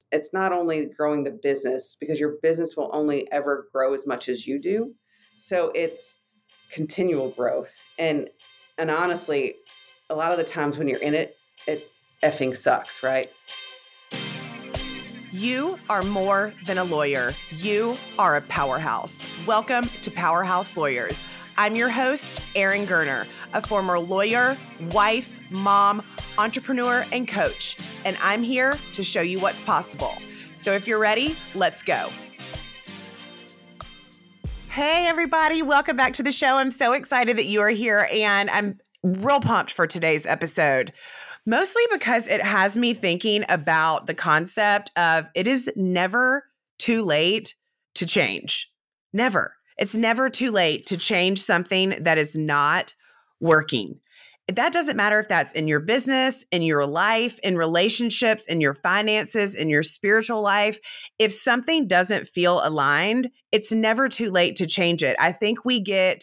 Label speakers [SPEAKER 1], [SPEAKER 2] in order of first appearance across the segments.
[SPEAKER 1] it's not only growing the business, because your business will only ever grow as much as you do. So it's continual growth. And honestly, a lot of the times when you're in it, it effing sucks, right?
[SPEAKER 2] You are more than a lawyer. You are a powerhouse. Welcome to Powerhouse Lawyers. I'm your host, Erin Gerner, a former lawyer, wife, mom, entrepreneur, and coach. And I'm here to show you what's possible. So if you're ready, let's go. Hey, everybody. Welcome back to the show. I'm so excited that you are here, and I'm real pumped for today's episode. Mostly because it has me thinking about the concept of it is never too late to change. Never. It's never too late to change something that is not working. That doesn't matter if that's in your business, in your life, in relationships, in your finances, in your spiritual life. If something doesn't feel aligned, it's never too late to change it. I think we get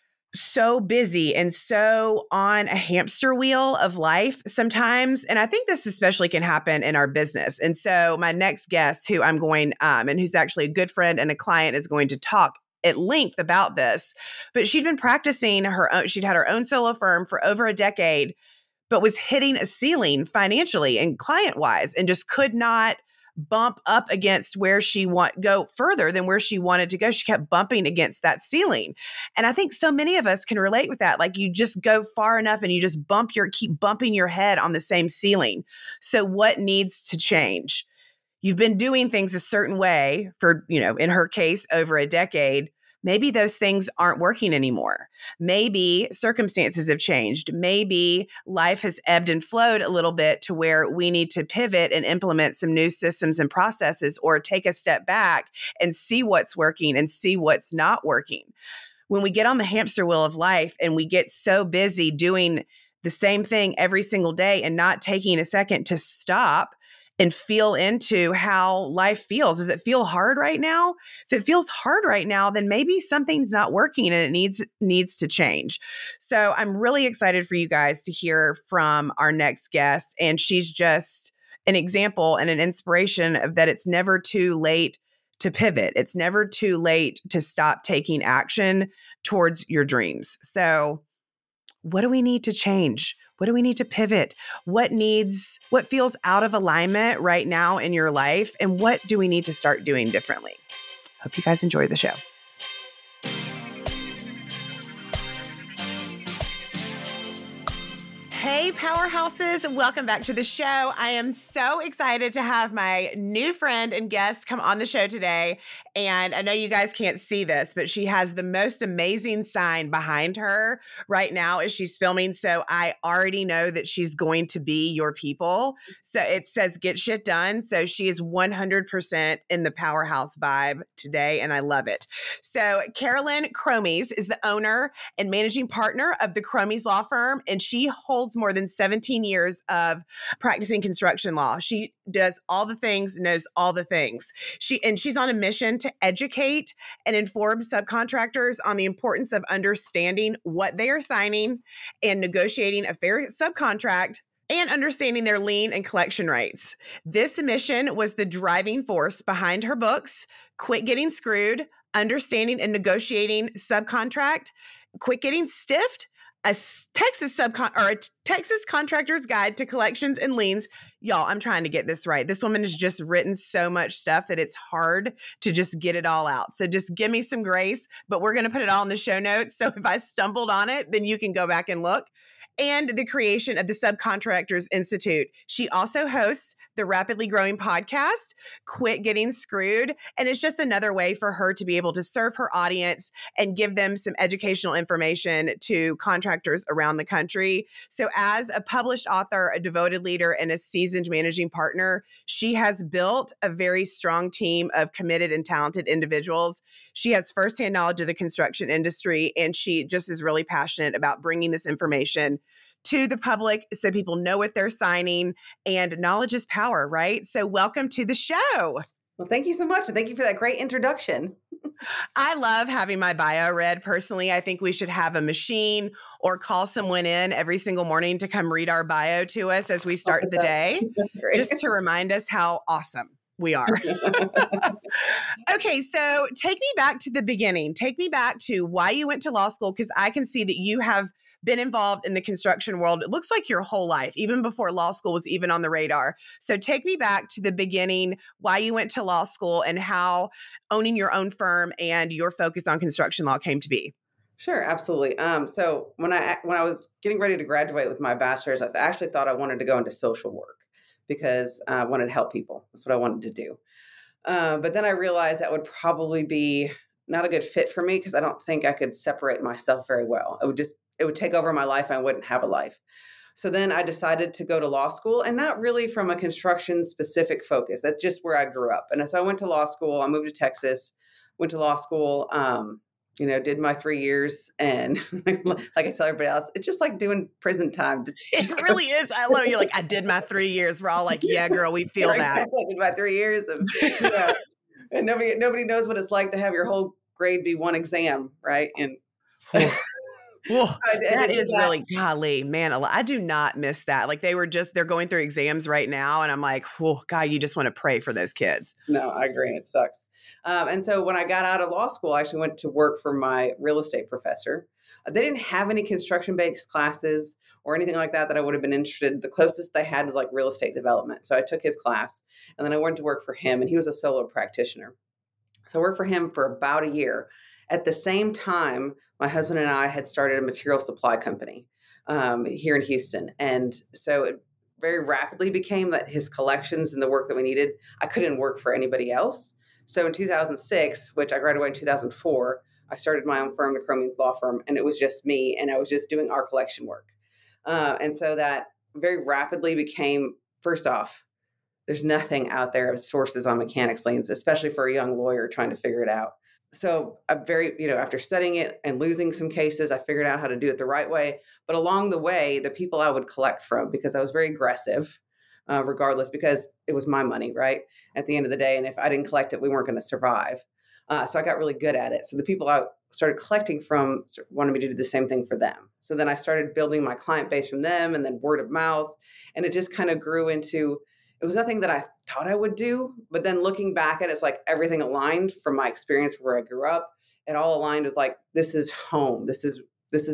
[SPEAKER 2] so busy and so on a hamster wheel of life sometimes. And I think this especially can happen in our business. And so my next guest, who I'm going, and who's actually a good friend and a client, is going to talk at length about this. But she'd been practicing her own, she'd had her own solo firm for over a decade, but was hitting a ceiling financially and client-wise, and just could not bump up against where she go further than where she wanted to go. She kept bumping against that ceiling. And I think so many of us can relate with that. Like, you just go far enough and you just keep bumping your head on the same ceiling. So what needs to change? You've been doing things a certain way for, in her case, over a decade. Maybe those things aren't working anymore. Maybe circumstances have changed. Maybe life has ebbed and flowed a little bit to where we need to pivot and implement some new systems and processes, or take a step back and see what's working and see what's not working. When we get on the hamster wheel of life and we get so busy doing the same thing every single day and not taking a second to stop and feel into how life feels. Does it feel hard right now? If it feels hard right now, then maybe something's not working and it needs to change. So I'm really excited for you guys to hear from our next guest. And she's just an example and an inspiration of that it's never too late to pivot. It's never too late to stop taking action towards your dreams. So what do we need to change? What do we need to pivot? What feels out of alignment right now in your life? And what do we need to start doing differently? Hope you guys enjoy the show. Hey, powerhouses, welcome back to the show. I am so excited to have my new friend and guest come on the show today. And I know you guys can't see this, but she has the most amazing sign behind her right now as she's filming. So I already know that she's going to be your people. So it says get shit done. So she is 100% in the powerhouse vibe today, and I love it. So Carolyn Cromies is the owner and managing partner of the Cromies Law Firm, and she holds more than 17 years of practicing construction law. She does all the things, knows all the things. She's on a mission to educate and inform subcontractors on the importance of understanding what they are signing and negotiating a fair subcontract and understanding their lien and collection rights. This mission was the driving force behind her books, Quit Getting Screwed, Understanding and Negotiating Subcontract, Quit Getting Stiffed, a Texas Contractor's Guide to Collections and Liens. Y'all, I'm trying to get this right. This woman has just written so much stuff that it's hard to just get it all out. So just give me some grace, but we're going to put it all in the show notes. So if I stumbled on it, then you can go back and look. And the creation of the Subcontractors Institute. She also hosts the rapidly growing podcast, Quit Getting Screwed. And it's just another way for her to be able to serve her audience and give them some educational information to contractors around the country. So as a published author, a devoted leader, and a seasoned managing partner, she has built a very strong team of committed and talented individuals. She has firsthand knowledge of the construction industry, and she just is really passionate about bringing this information to the public so people know what they're signing, and knowledge is power, right? So welcome to the show.
[SPEAKER 1] Well, thank you so much. And thank you for that great introduction.
[SPEAKER 2] I love having my bio read. Personally, I think we should have a machine or call someone in every single morning to come read our bio to us as we start the day, just to remind us how awesome We are. Okay, so take me back to the beginning. Take me back to why you went to law school, because I can see that you have been involved in the construction world. It looks like your whole life, even before law school was even on the radar. So take me back to the beginning, why you went to law school and how owning your own firm and your focus on construction law came to be.
[SPEAKER 1] Sure, absolutely. So when I was getting ready to graduate with my bachelor's, I actually thought I wanted to go into social work because I wanted to help people. That's what I wanted to do. But then I realized that would probably be not a good fit for me because I don't think I could separate myself very well. It would take over my life and I wouldn't have a life. So then I decided to go to law school, and not really from a construction specific focus. That's just where I grew up. And so I went to law school. I moved to Texas, went to law school, did my 3 years. And like I tell everybody else, it's just like doing prison time.
[SPEAKER 2] It really is. I love you. Like, I did my 3 years. We're all like, yeah, girl, we feel that.
[SPEAKER 1] Exactly. I did my 3 years of, and nobody knows what it's like to have your whole grade be one exam, right? And
[SPEAKER 2] Well, that is really, golly, man, I do not miss that. Like they're going through exams right now. And I'm like, oh, God, you just want to pray for those kids.
[SPEAKER 1] No, I agree. It sucks. And so when I got out of law school, I actually went to work for my real estate professor. They didn't have any construction-based classes or anything like that I would have been interested in. The closest they had was like real estate development. So I took his class and then I went to work for him, and he was a solo practitioner. So I worked for him for about a year. At the same time, my husband and I had started a material supply company here in Houston. And so it very rapidly became that his collections and the work that we needed, I couldn't work for anybody else. So in 2006, which I graduated in 2004, I started my own firm, the Cromeans Law Firm, and it was just me, and I was just doing our collection work. And so that very rapidly became, first off, there's nothing out there of sources on mechanics liens, especially for a young lawyer trying to figure it out. So after studying it and losing some cases, I figured out how to do it the right way. But along the way, the people I would collect from, because I was very aggressive, regardless, because it was my money, right? At the end of the day. And if I didn't collect it, we weren't going to survive. So I got really good at it. So the people I started collecting from wanted me to do the same thing for them. So then I started building my client base from them, and then word of mouth. And it just kind of grew into, it was nothing that I thought I would do. But then looking back at it, it's like everything aligned from my experience where I grew up. It all aligned with like, this is home. This is,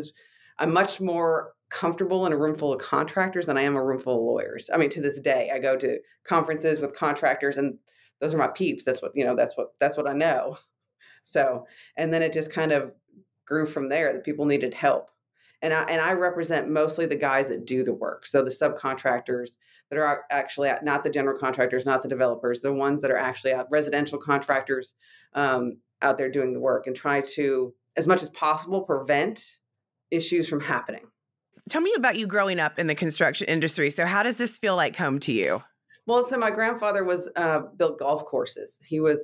[SPEAKER 1] I'm much more comfortable in a room full of contractors than I am a room full of lawyers. I mean, to this day, I go to conferences with contractors, and those are my peeps. That's what I know. So, and then it just kind of grew from there. The people needed help. And I represent mostly the guys that do the work. So the subcontractors that are actually not the general contractors, not the developers, the ones that are actually residential contractors out there doing the work, and try to, as much as possible, prevent issues from happening.
[SPEAKER 2] Tell me about you growing up in the construction industry. So how does this feel like home to you?
[SPEAKER 1] Well, so my grandfather was built golf courses. He was,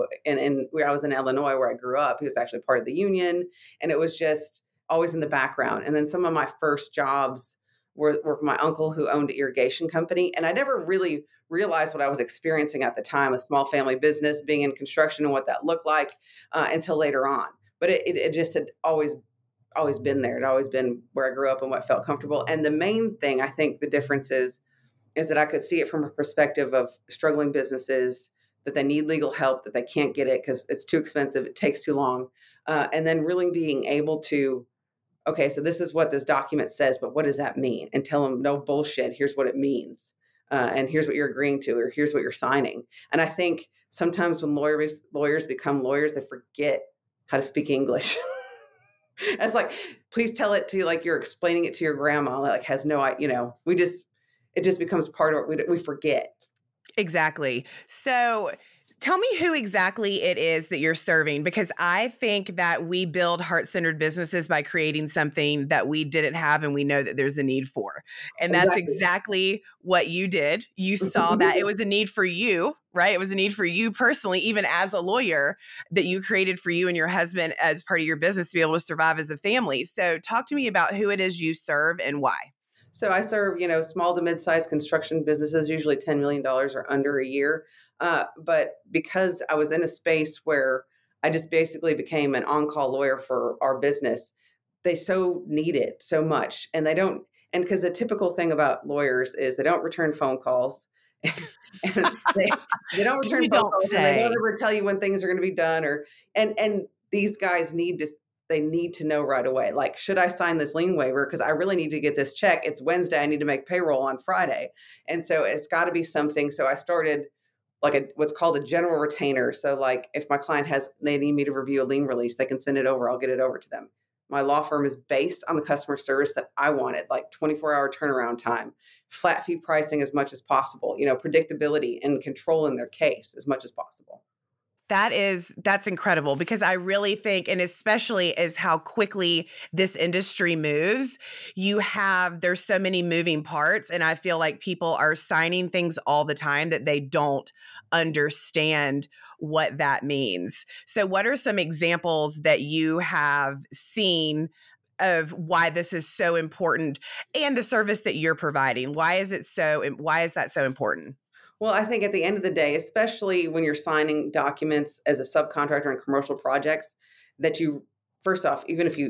[SPEAKER 1] and where I was in Illinois, where I grew up, he was actually part of the union, and it was just always in the background. And then some of my first jobs were for my uncle, who owned an irrigation company. And I never really realized what I was experiencing at the time, a small family business, being in construction and what that looked like until later on. But it just had always been there. It had always been where I grew up and what felt comfortable. And the main thing, I think the difference is that I could see it from a perspective of struggling businesses, that they need legal help, that they can't get it because it's too expensive, it takes too long. And then really being able to, okay, so this is what this document says, but what does that mean? And tell them, no bullshit, here's what it means. And here's what you're agreeing to, or here's what you're signing. And I think sometimes when lawyers become lawyers, they forget how to speak English. It's like, please tell it to, like, you're explaining it to your grandma, like has no, it just becomes part of it. We forget.
[SPEAKER 2] Exactly. So tell me who exactly it is that you're serving, because I think that we build heart-centered businesses by creating something that we didn't have and we know that there's a need for. And that's exactly what you did. You saw that it was a need for you, right? It was a need for you personally, even as a lawyer, that you created for you and your husband as part of your business to be able to survive as a family. So talk to me about who it is you serve and why.
[SPEAKER 1] So I serve, small to mid-sized construction businesses, usually $10 million or under a year. But because I was in a space where I just basically became an on-call lawyer for our business, they so need it so much. And they don't, and because the typical thing about lawyers is they don't return phone calls, And they don't return
[SPEAKER 2] You
[SPEAKER 1] phone
[SPEAKER 2] don't
[SPEAKER 1] calls, and they don't
[SPEAKER 2] say.
[SPEAKER 1] ever tell you when things are going to be done, or and these guys they need to know right away. Like, should I sign this lien waiver? Because I really need to get this check. It's Wednesday. I need to make payroll on Friday. And so it's got to be something. So I started like what's called a general retainer. So like if my client they need me to review a lien release, they can send it over. I'll get it over to them. My law firm is based on the customer service that I wanted, like 24-hour turnaround time, flat fee pricing as much as possible, predictability and control in their case as much as possible.
[SPEAKER 2] That's incredible, because I really think, and especially as how quickly this industry moves, there's so many moving parts, and I feel like people are signing things all the time that they don't understand what that means. So what are some examples that you have seen of why this is so important, and the service that you're providing? Why is that so important?
[SPEAKER 1] Well, I think at the end of the day, especially when you're signing documents as a subcontractor in commercial projects, that you, first off,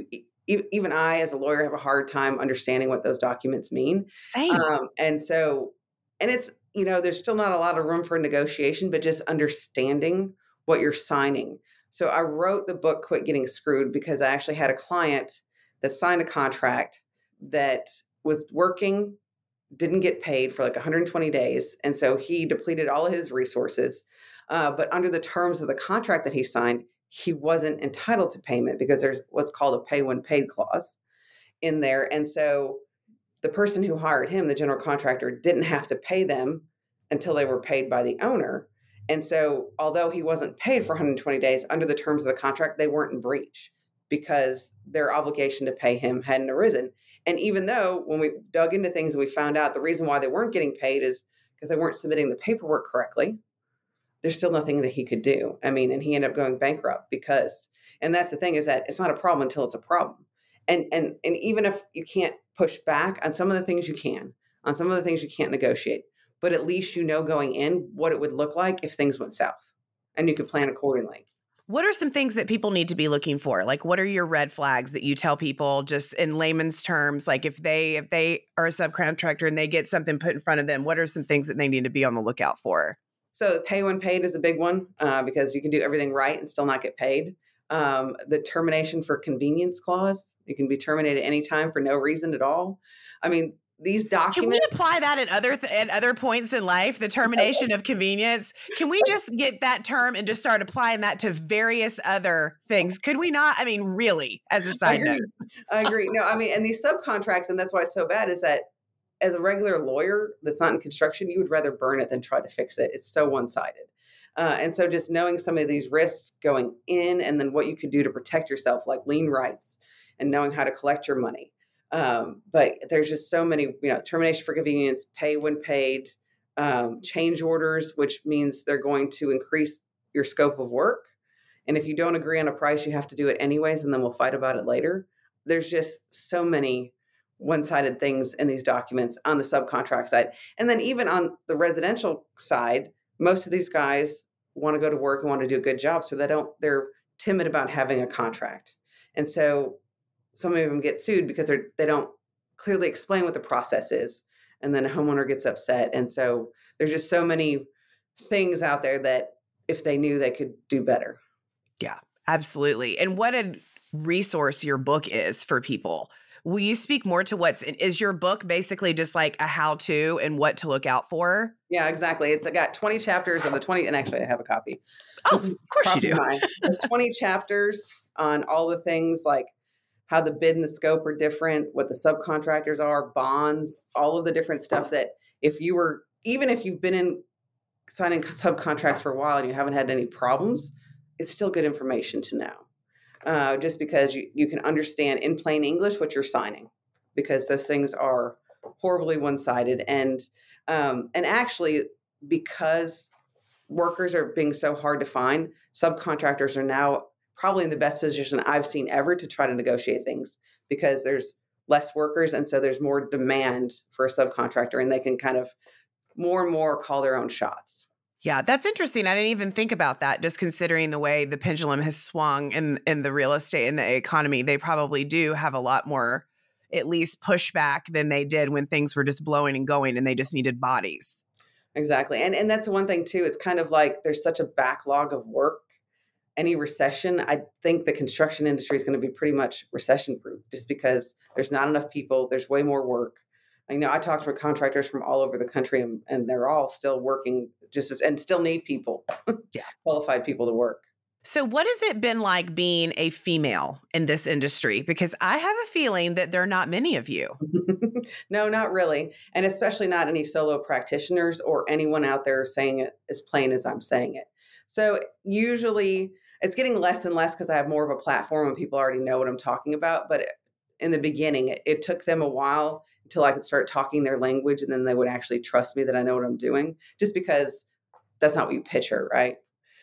[SPEAKER 1] even I as a lawyer have a hard time understanding what those documents mean.
[SPEAKER 2] Same.
[SPEAKER 1] And so, and it's, there's still not a lot of room for negotiation, but just understanding what you're signing. So I wrote the book, Quit Getting Screwed, because I actually had a client that signed a contract that was working, didn't get paid for like 120 days. And so he depleted all of his resources. But under the terms of the contract that he signed, he wasn't entitled to payment because there's what's called a pay when paid clause in there. And so the person who hired him, the general contractor, didn't have to pay them until they were paid by the owner. And so although he wasn't paid for 120 days, under the terms of the contract, they weren't in breach because their obligation to pay him hadn't arisen. And even though when we dug into things, we found out the reason why they weren't getting paid is because they weren't submitting the paperwork correctly, there's still nothing that he could do. I mean, and he ended up going bankrupt and that's the thing, is that it's not a problem until it's a problem. And even if you can't push back on some of the things, you can. On some of the things you can't negotiate. But at least going in what it would look like if things went south, and you could plan accordingly.
[SPEAKER 2] What are some things that people need to be looking for? Like, what are your red flags that you tell people, just in layman's terms? Like, if they are a subcontractor and they get something put in front of them, what are some things that they need to be on the lookout for?
[SPEAKER 1] So pay when paid is a big one, because you can do everything right and still not get paid. The termination for convenience clause, you can be terminated anytime for no reason at all. I mean, these documents.
[SPEAKER 2] Can we apply that at other points in life? The termination of convenience. Can we just get that term and just start applying that to various other things? Could we not? I mean, really, as a side note.
[SPEAKER 1] I agree. No, I mean, and these subcontracts, and that's why it's so bad, is that as a regular lawyer that's not in construction, you would rather burn it than try to fix it. It's so one-sided. And so just knowing some of these risks going in, and then what you could do to protect yourself, like lien rights and knowing how to collect your money. But there's just so many, termination for convenience, pay when paid, change orders, which means they're going to increase your scope of work. And if you don't agree on a price, you have to do it anyways, and then we'll fight about it later. There's just so many one-sided things in these documents on the subcontract side. And then even on the residential side, most of these guys want to go to work and want to do a good job. So they're timid about having a contract. And so some of them get sued because they don't clearly explain what the process is. And then a homeowner gets upset. And so there's just so many things out there that if they knew, they could do better.
[SPEAKER 2] Yeah, absolutely. And what a resource your book is for people. Will you speak more to is your book basically just like a how-to and what to look out for?
[SPEAKER 1] Yeah, exactly. I got 20 chapters of the 20, and actually I have a copy.
[SPEAKER 2] Oh, of course you do.
[SPEAKER 1] There's 20 chapters on all the things, like how the bid and the scope are different, what the subcontractors are, bonds, all of the different stuff that even if you've been in signing subcontracts for a while and you haven't had any problems, it's still good information to know. Just because you can understand in plain English what you're signing, because those things are horribly one-sided. And actually, because workers are being so hard to find, subcontractors are now probably in the best position I've seen ever to try to negotiate things, because there's less workers. And so there's more demand for a subcontractor, and they can kind of more and more call their own shots.
[SPEAKER 2] Yeah, that's interesting. I didn't even think about that, just considering the way the pendulum has swung in the real estate and the economy. They probably do have a lot more, at least, pushback than they did when things were just blowing and going and they just needed bodies.
[SPEAKER 1] Exactly. And that's one thing too. It's kind of like there's such a backlog of work. Any recession, I think the construction industry is going to be pretty much recession proof just because there's not enough people, there's way more work. I talked to contractors from all over the country and they're all still working and still need people,
[SPEAKER 2] Yeah.
[SPEAKER 1] qualified people to work.
[SPEAKER 2] So, what has it been like being a female in this industry? Because I have a feeling that there are not many of you.
[SPEAKER 1] No, not really. And especially not any solo practitioners or anyone out there saying it as plain as I'm saying it. So usually it's getting less and less because I have more of a platform and people already know what I'm talking about. But in the beginning, it took them a while until I could start talking their language and then they would actually trust me that I know what I'm doing just because that's not what you picture, right?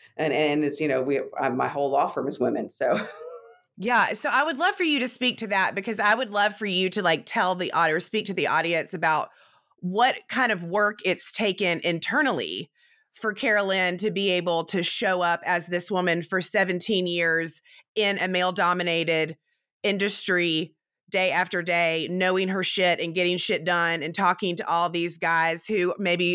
[SPEAKER 1] And it's, my whole law firm is women. So
[SPEAKER 2] Yeah. So I would love for you to speak to that because I would love for you to like tell the audience, speak to the audience about what kind of work it's taken internally for Carolyn to be able to show up as this woman for 17 years in a male dominated industry day after day, knowing her shit and getting shit done and talking to all these guys who maybe,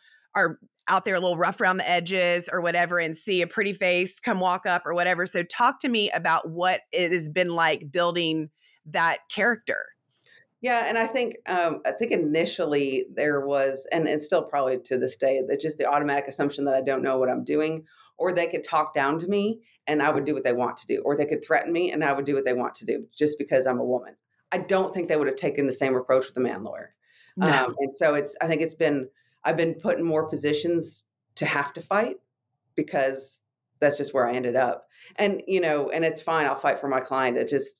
[SPEAKER 2] are out there a little rough around the edges or whatever and see a pretty face come walk up or whatever. So talk to me about what it has been like building that character.
[SPEAKER 1] yeah, and I think initially there was, and it's still probably to this day, that just the automatic assumption that I don't know what I'm doing, or they could talk down to me and I would do what they want to do, or they could threaten me and I would do what they want to do just because I'm a woman. I don't think they would have taken the same approach with a man lawyer.
[SPEAKER 2] No.
[SPEAKER 1] And so I think I've been put in more positions to have to fight because that's just where I ended up. And, and it's fine. I'll fight for my client. It just,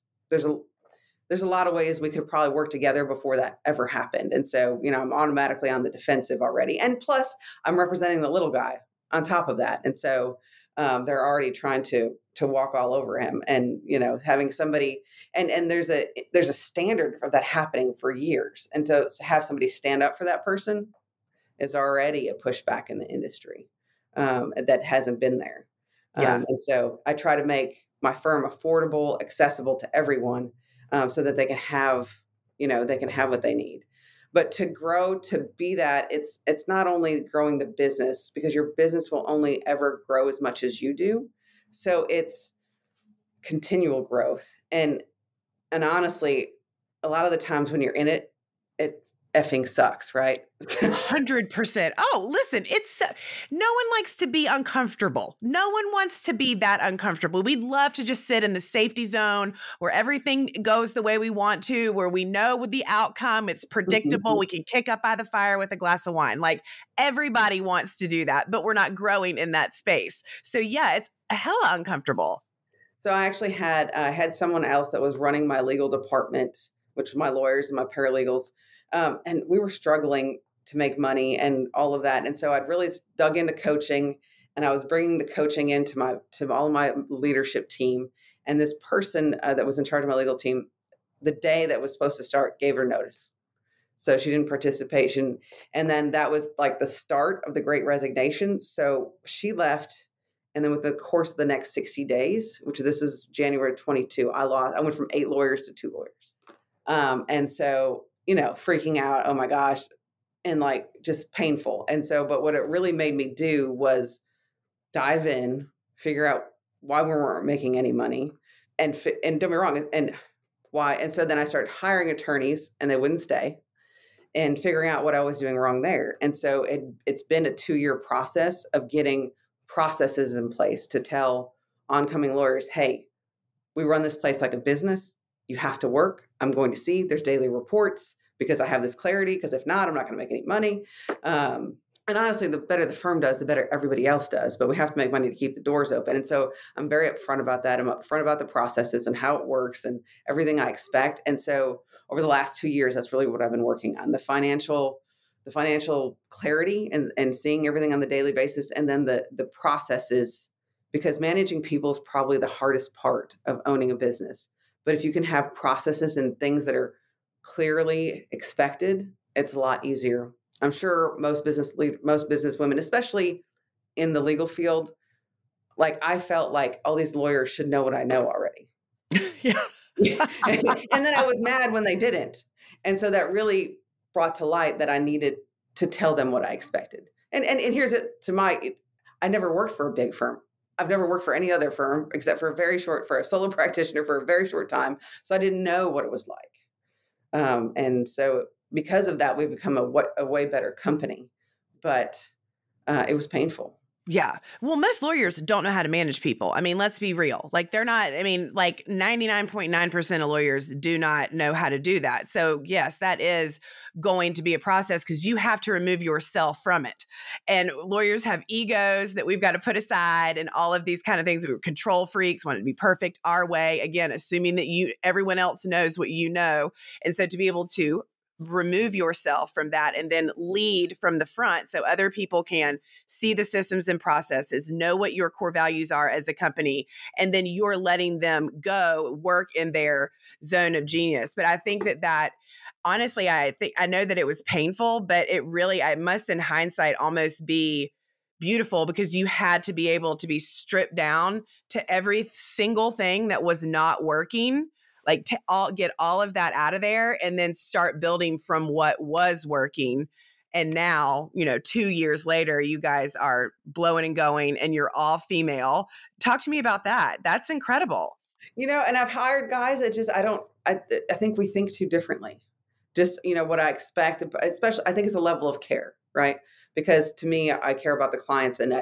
[SPEAKER 1] there's a lot of ways we could probably work together before that ever happened. And so, I'm automatically on the defensive already. And plus, I'm representing the little guy on top of that. And so they're already trying to walk all over him. And, having somebody and there's a standard of that happening for years. And to have somebody stand up for that person is already a pushback in the industry that hasn't been there.
[SPEAKER 2] Yeah.
[SPEAKER 1] And so I try to make my firm affordable, accessible to everyone so that they can have, what they need. But to grow to be that, it's not only growing the business because your business will only ever grow as much as you do. So it's continual growth. And honestly, a lot of the times when you're in it, it effing sucks, right?
[SPEAKER 2] 100%. Oh, listen, no one likes to be uncomfortable. No one wants to be that uncomfortable. We'd love to just sit in the safety zone where everything goes the way we want to, where we know with the outcome, it's predictable. We can kick up by the fire with a glass of wine. Like everybody wants to do that, but we're not growing in that space. So yeah, it's hella uncomfortable.
[SPEAKER 1] So I actually had someone else that was running my legal department, which was my lawyers and my paralegals, and we were struggling to make money and all of that. And so I'd really dug into coaching, and I was bringing the coaching into all of my leadership team. And this person that was in charge of my legal team, the day that was supposed to start, gave her notice. So she didn't participate. And then that was like the start of the Great Resignation. So she left. And then with the course of the next 60 days, which this is January 22, I went from 8 lawyers to 2 lawyers. And so, freaking out, oh my gosh, and like just painful. And so, but what it really made me do was dive in, figure out why we weren't making any money and don't get me wrong. And why. And so then I started hiring attorneys and they wouldn't stay and figuring out what I was doing wrong there. And so it's been a 2-year process of getting processes in place to tell oncoming lawyers, hey, we run this place like a business. You have to work. I'm going to see there's daily reports because I have this clarity. Because if not, I'm not going to make any money. And honestly, the better the firm does, the better everybody else does. But we have to make money to keep the doors open. And so I'm very upfront about that. I'm upfront about the processes and how it works and everything I expect. And so over the last 2 years, that's really what I've been working on: the financial clarity and seeing everything on the daily basis, and then the processes, because managing people is probably the hardest part of owning a business. But if you can have processes and things that are clearly expected, it's a lot easier. I'm sure most business women, especially in the legal field, like I felt like all these lawyers should know what I know already.
[SPEAKER 2] Yeah.
[SPEAKER 1] And then I was mad when they didn't. And so that really brought to light that I needed to tell them what I expected. And here's it to my, I never worked for a big firm. I've never worked for any other firm except for for a solo practitioner for a very short time. So I didn't know what it was like. And so because of that, we've become a way better company, but it was painful.
[SPEAKER 2] Yeah. Well, most lawyers don't know how to manage people. I mean, let's be real. Like they're not, I mean, like 99.9% of lawyers do not know how to do that. So yes, that is going to be a process because you have to remove yourself from it. And lawyers have egos that we've got to put aside and all of these kind of things. We were control freaks, want it to be perfect our way. Again, assuming that everyone else knows what you know. And so to be able to remove yourself from that and then lead from the front so other people can see the systems and processes, know what your core values are as a company, and then you're letting them go work in their zone of genius. But I think that honestly, I know that it was painful, but it must in hindsight almost be beautiful because you had to be able to be stripped down to every single thing that was not working, like to get all of that out of there and then start building from what was working. And now, 2 years later, you guys are blowing and going and you're all female. Talk to me about that. That's incredible.
[SPEAKER 1] And I've hired guys that just, I think we think too differently. Just, what I expect, especially, I think it's a level of care, right? Because to me, I care about the clients, and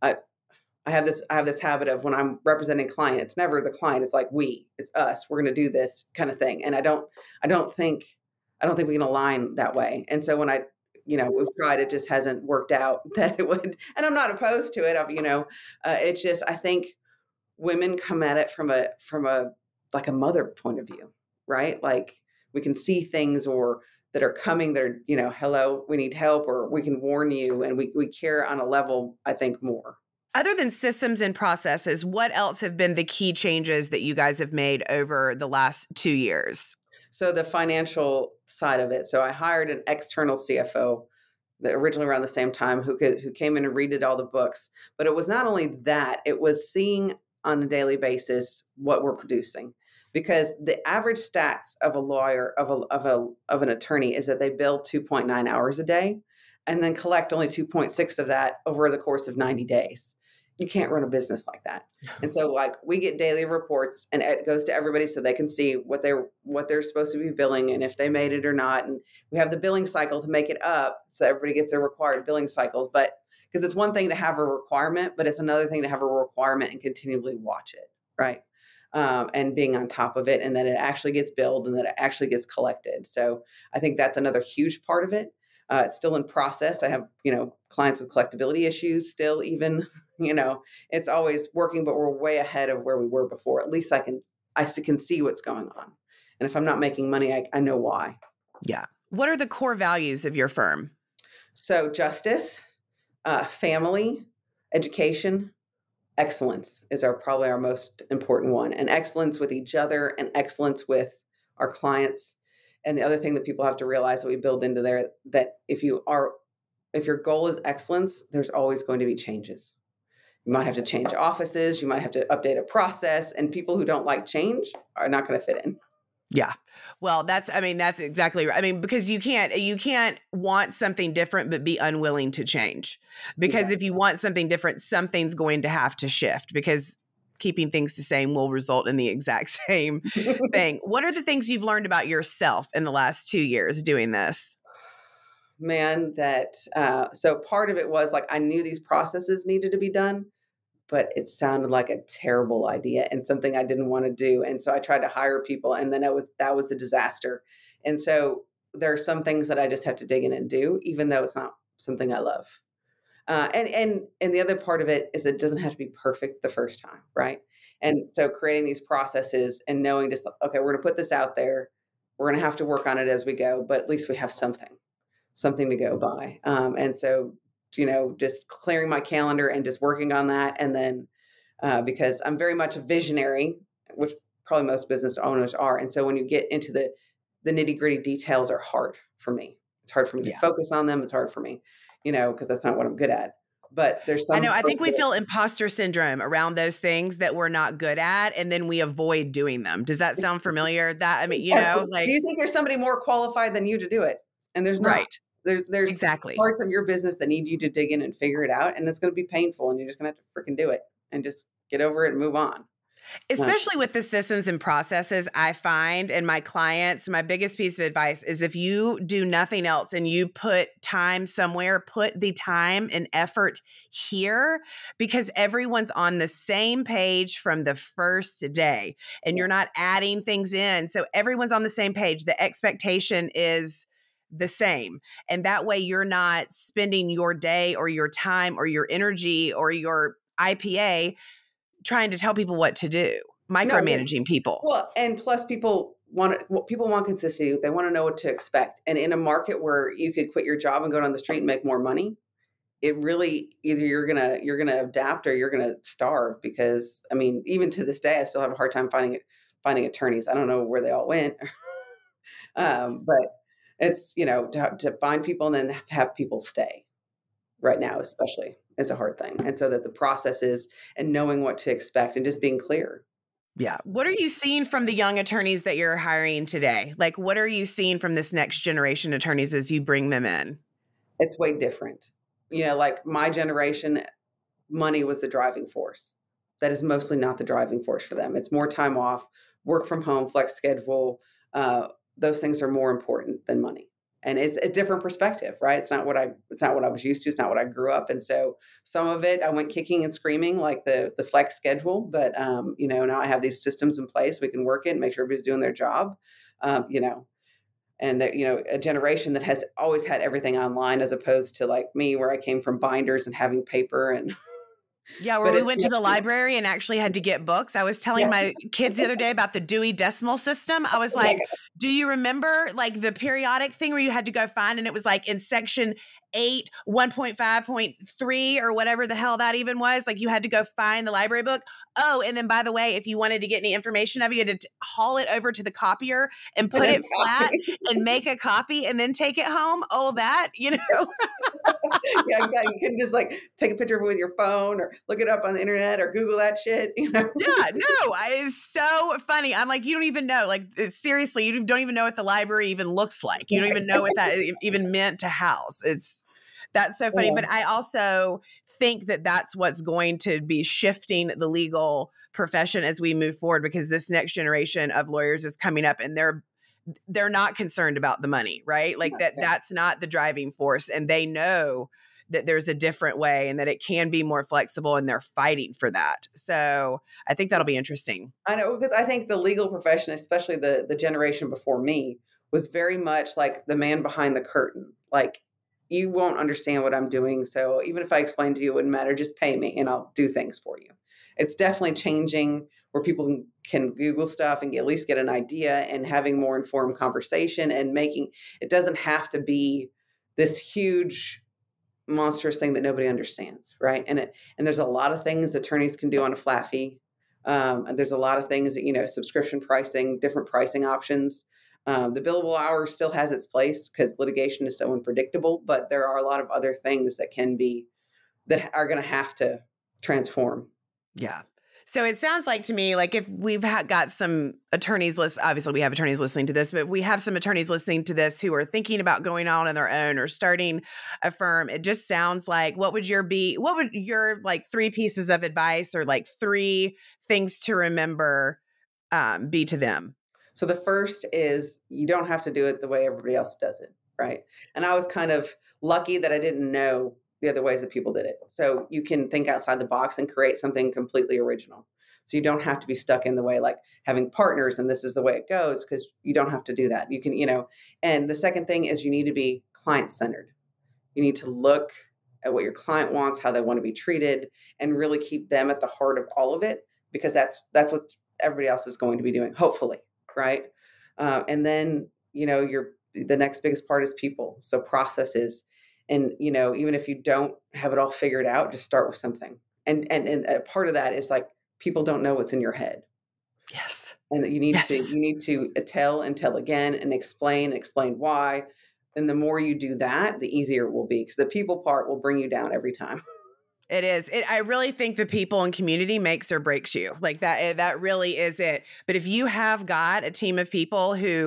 [SPEAKER 1] I have this habit of when I'm representing client, it's never the client. It's like it's us. We're going to do this kind of thing. And I don't think we can align that way. And so when we've tried, it just hasn't worked out that it would. And I'm not opposed to it. It's just I think women come at it from a like a mother point of view, right? Like we can see things or that are coming that are hello, we need help, or we can warn you, and we care on a level I think more.
[SPEAKER 2] Other than systems and processes, what else have been the key changes that you guys have made over the last 2 years?
[SPEAKER 1] So the financial side of it. So I hired an external CFO that originally around the same time who came in and redid all the books. But it was not only that, it was seeing on a daily basis what we're producing. Because the average stats of a lawyer, of an attorney, is that they bill 2.9 hours a day and then collect only 2.6 of that over the course of 90 days. You can't run a business like that. And so we get daily reports and it goes to everybody so they can see what they're supposed to be billing and if they made it or not. And we have the billing cycle to make it up so everybody gets their required billing cycles. But because it's one thing to have a requirement, but it's another thing to have a requirement and continually watch it, right? And being on top of it, and that it actually gets billed and that it actually gets collected. So I think that's another huge part of it. It's still in process. I have, clients with collectability issues still even, it's always working, but we're way ahead of where we were before. At least I can see what's going on. And if I'm not making money, I know why.
[SPEAKER 2] Yeah. What are the core values of your firm?
[SPEAKER 1] So justice, family, education, excellence is probably our most important one, and excellence with each other and excellence with our clients. And the other thing that people have to realize that we build into there, that if your goal is excellence, there's always going to be changes. You might have to change offices. You might have to update a process, and people who don't like change are not going to fit in.
[SPEAKER 2] Yeah. Well, that's exactly right. I mean, because you can't want something different, but be unwilling to change. Because if you want something different, something's going to have to shift, because keeping things the same will result in the exact same thing. What are the things you've learned about yourself in the last 2 years doing this?
[SPEAKER 1] Man, so part of it was like, I knew these processes needed to be done, but it sounded like a terrible idea and something I didn't want to do. And so I tried to hire people, and then that was a disaster. And so there are some things that I just have to dig in and do, even though it's not something I love. And the other part of it is it doesn't have to be perfect the first time, right? And so creating these processes and knowing just, okay, we're going to put this out there. We're going to have to work on it as we go, but at least we have something to go by. And so, just clearing my calendar and just working on that. And then because I'm very much a visionary, which probably most business owners are. And so when you get into the nitty gritty details are hard for me. It's hard for me to focus on them. It's hard for me, because that's not what I'm good at. But there's some.
[SPEAKER 2] I know. I think we feel imposter syndrome around those things that we're not good at, and then we avoid doing them. Does that sound familiar? Do you think
[SPEAKER 1] there's somebody more qualified than you to do it? And there's not.
[SPEAKER 2] Right.
[SPEAKER 1] There's
[SPEAKER 2] Exactly.
[SPEAKER 1] parts of your business that need you to dig in and figure it out, and it's going to be painful, and you're just going to have to freaking do it and just get over it and move on.
[SPEAKER 2] Especially with the systems and processes, I find in my clients, my biggest piece of advice is if you do nothing else and you put time somewhere, put the time and effort here, because everyone's on the same page from the first day and you're not adding things in. So everyone's on the same page. The expectation is the same. And that way you're not spending your day or your time or your energy or your IPA trying to tell people what to do,
[SPEAKER 1] No,
[SPEAKER 2] micromanaging people.
[SPEAKER 1] well, and plus people want consistency. They want to know what to expect. And in a market where you could quit your job and go down the street and make more money, it really either you're gonna adapt or you're gonna starve. Because I mean, even to this day, I still have a hard time finding attorneys. I don't know where they all went, but it's to find people and then have people stay right now, especially, is a hard thing. And so that the processes and knowing what to expect and just being clear.
[SPEAKER 2] Yeah. What are you seeing from the young attorneys that you're hiring today? Like, what are you seeing from this next generation attorneys as you bring them in?
[SPEAKER 1] It's way different. Like my generation, money was the driving force. That is mostly not the driving force for them. It's more time off, work from home, flex schedule. Those things are more important than money. And it's a different perspective, right? It's not what I was used to. It's not what I grew up. And so some of it, I went kicking and screaming like the flex schedule. But now I have these systems in place. We can work it and make sure everybody's doing their job. Um, you know, and that a generation that has always had everything online, as opposed to like me, where I came from binders and having paper. And
[SPEAKER 2] Yeah, where
[SPEAKER 1] but
[SPEAKER 2] we
[SPEAKER 1] it's
[SPEAKER 2] went to the library and actually had to get books. I was telling
[SPEAKER 1] yeah.
[SPEAKER 2] my kids the other day about the Dewey Decimal System. I was
[SPEAKER 1] Oh my
[SPEAKER 2] like, do you remember like the periodic thing where you had to go find and it was like in section 8, 1.5.3 or whatever the hell that even was? Like you had to go find the library book. Oh, and then by the way, if you wanted to get any information of it, you had to haul it over to the copier and
[SPEAKER 1] And
[SPEAKER 2] put
[SPEAKER 1] then
[SPEAKER 2] it flat and make a copy and then take it home. Oh, that.
[SPEAKER 1] yeah, exactly. You couldn't just like take a picture of it with your phone or look it up on the internet or Google that shit.
[SPEAKER 2] Yeah, no, it's so funny. I'm like, you don't even know. Like, seriously, you don't even know what the library even looks like. You don't even know what that even meant to house. That's so funny.
[SPEAKER 1] Yeah.
[SPEAKER 2] But I also think that that's what's going to be shifting the legal profession as we move forward, because this next generation of lawyers is coming up and they're not concerned about the money, right? Like that's not the driving force. And they know that there's a different way and that it can be more flexible, and they're fighting for that. So I think that'll be interesting.
[SPEAKER 1] I know, because I think the legal profession, especially the generation before me, was very much like the man behind the curtain. Like, you won't understand what I'm doing. So even if I explain to you, it wouldn't matter. Just pay me and I'll do things for you. It's definitely changing where people can Google stuff and at least get an idea, and having more informed conversation and making it doesn't have to be this huge monstrous thing that nobody understands, right? And there's a lot of things attorneys can do on a flat fee. And there's a lot of things that subscription pricing, different pricing options. The billable hour still has its place because litigation is so unpredictable, but there are a lot of other things that are going to have to transform.
[SPEAKER 2] Yeah. So it sounds like to me, like if we've got some attorneys obviously we have attorneys listening to this, but we have some attorneys listening to this who are thinking about going on their own or starting a firm. It just sounds like, what would your like 3 pieces of advice or like 3 things to remember be to them?
[SPEAKER 1] So the first is, you don't have to do it the way everybody else does it, right? And I was kind of lucky that I didn't know the other ways that people did it. So you can think outside the box and create something completely original. So you don't have to be stuck in the way, like having partners and this is the way it goes, because you don't have to do that. You can, and the second thing is, you need to be client centered. You need to look at what your client wants, how they want to be treated, and really keep them at the heart of all of it, because that's what everybody else is going to be doing, hopefully. Right. And then, the next biggest part is people. So processes. And, even if you don't have it all figured out, just start with something. And a part of that is like, people don't know what's in your head.
[SPEAKER 2] Yes.
[SPEAKER 1] And you need to tell and tell again and explain why. And the more you do that, the easier it will be, because the people part will bring you down every time.
[SPEAKER 2] It is. I really think the people and community makes or breaks you. Like that really is it. But if you have got a team of people who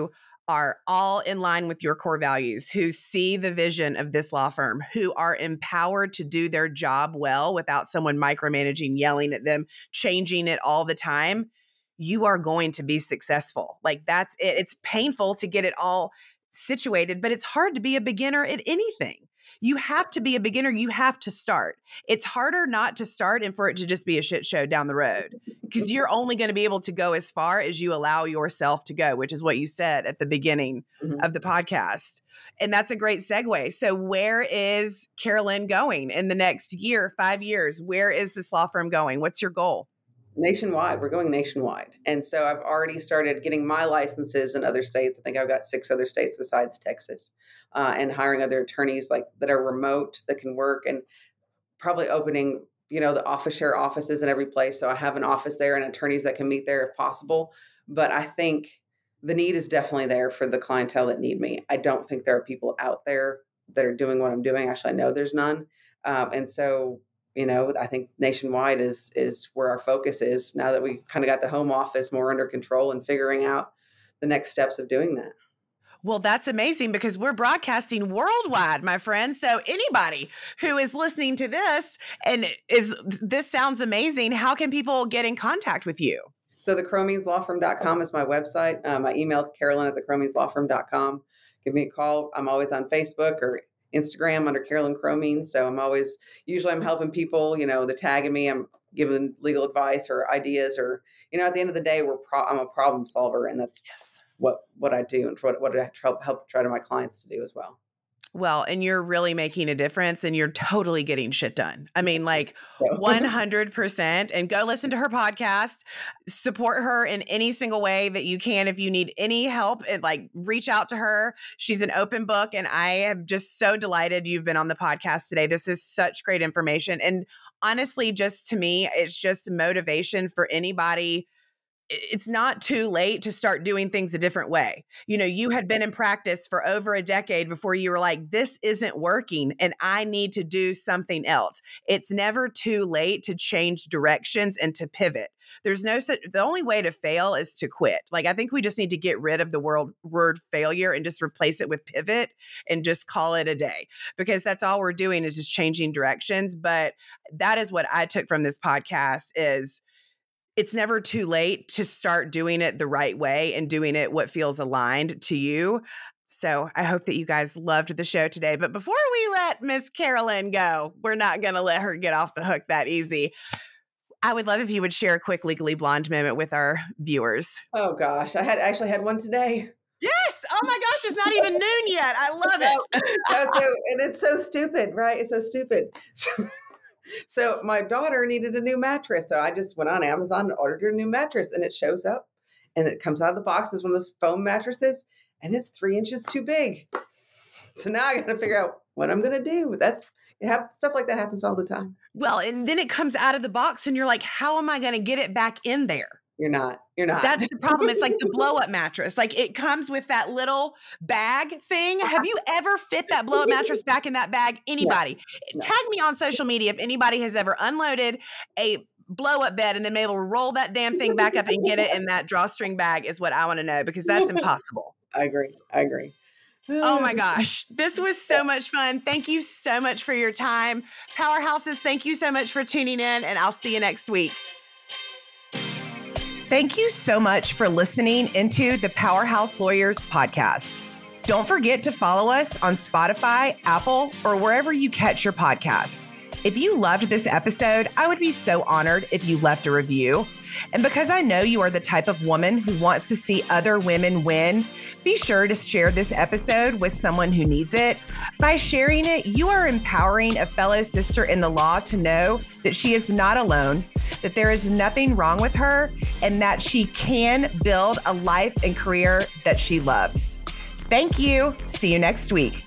[SPEAKER 2] are all in line with your core values, who see the vision of this law firm, who are empowered to do their job well without someone micromanaging, yelling at them, changing it all the time, you are going to be successful. Like that's it. It's painful to get it all situated, but it's hard to be a beginner at anything. You have to be a beginner. You have to start. It's harder not to start and for it to just be a shit show down the road, because you're only going to be able to go as far as you allow yourself to go, which is what you said at the beginning of the podcast. And that's a great segue. So where is Carolyn going in the next year, 5 years? Where is this law firm going? What's your goal?
[SPEAKER 1] Nationwide. We're going nationwide. And so I've already started getting my licenses in other states. I think I've got 6 other states besides Texas, and hiring other attorneys like that are remote that can work, and probably opening, the office share offices in every place. So I have an office there and attorneys that can meet there if possible. But I think the need is definitely there for the clientele that need me. I don't think there are people out there that are doing what I'm doing. Actually, I know there's none. And so I think nationwide is where our focus is now that we kind of got the home office more under control and figuring out the next steps of doing that.
[SPEAKER 2] Well, that's amazing because we're broadcasting worldwide, my friend. So anybody who is listening to this and this sounds amazing, how can people get in contact with you?
[SPEAKER 1] So the CromingsLawFirm.com is my website. My email is Carolyn@theCromingsLawFirm.com. Give me a call. I'm always on Facebook or Instagram under Carolyn Cromings. So usually I'm helping people, they're tagging me. I'm giving legal advice or ideas, or, at the end of the day, I'm a problem solver, and that's what I do and what I help try to my clients to do as well.
[SPEAKER 2] Well, and you're really making a difference, and you're totally getting shit done. I mean, like 100%. And go listen to her podcast, support her in any single way that you can. If you need any help, and reach out to her. She's an open book, and I am just so delighted you've been on the podcast today. This is such great information. And honestly, just to me, it's just motivation for anybody. It's not too late to start doing things a different way. You had been in practice for over a decade before you were like, this isn't working and I need to do something else. It's never too late to change directions and to pivot. The only way to fail is to quit. I think we just need to get rid of the word failure and just replace it with pivot and just call it a day, because that's all we're doing is just changing directions. But that is what I took from this podcast is, it's never too late to start doing it the right way and doing it what feels aligned to you. So I hope that you guys loved the show today. But before we let Miss Carolyn go, we're not going to let her get off the hook that easy. I would love if you would share a quick Legally Blonde moment with our viewers.
[SPEAKER 1] Oh, gosh. I actually had one today.
[SPEAKER 2] Yes. Oh, my gosh. It's not even noon yet. I love it.
[SPEAKER 1] And it's so stupid, right? It's so stupid. So my daughter needed a new mattress. So I just went on Amazon and ordered a new mattress, and it shows up and it comes out of the box. It's one of those foam mattresses, and it's 3 inches too big. So now I got to figure out what I'm going to do. Stuff like that happens all the time.
[SPEAKER 2] Well, and then it comes out of the box and you're like, how am I going to get it back in there?
[SPEAKER 1] You're not.
[SPEAKER 2] That's the problem. It's like the blow up mattress. It comes with that little bag thing. Have you ever fit that blow up mattress back in that bag? Anybody? No. Tag me on social media if anybody has ever unloaded a blow up bed and then been able to roll that damn thing back up and get it in that drawstring bag is what I want to know, because that's impossible.
[SPEAKER 1] I agree.
[SPEAKER 2] Oh my gosh. This was so much fun. Thank you so much for your time. Powerhouses, thank you so much for tuning in, and I'll see you next week. Thank you so much for listening into the Powerhouse Lawyers podcast. Don't forget to follow us on Spotify, Apple, or wherever you catch your podcasts. If you loved this episode, I would be so honored if you left a review. And because I know you are the type of woman who wants to see other women win, be sure to share this episode with someone who needs it. By sharing it, you are empowering a fellow sister in the law to know that she is not alone, that there is nothing wrong with her, and that she can build a life and career that she loves. Thank you. See you next week.